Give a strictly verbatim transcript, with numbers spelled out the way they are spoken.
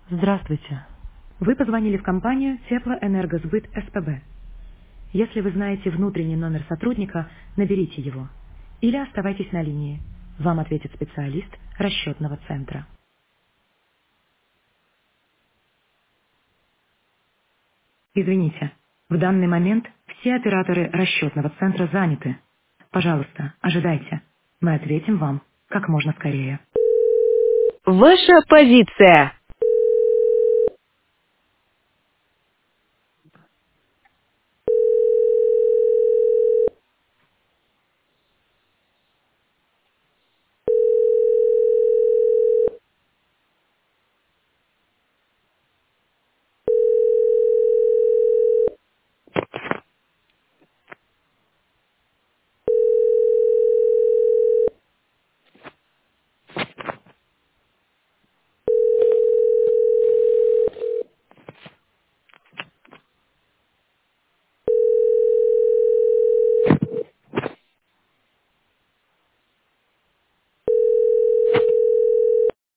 Здравствуйте. Вы позвонили в компанию Теплоэнергосбыт СПБ. Если вы знаете внутренний номер сотрудника, наберите его. Или оставайтесь на линии. Вам ответит специалист расчетного центра. Извините, в данный момент все операторы расчетного центра заняты. Пожалуйста, ожидайте. Мы ответим вам как можно скорее. Ваша позиция.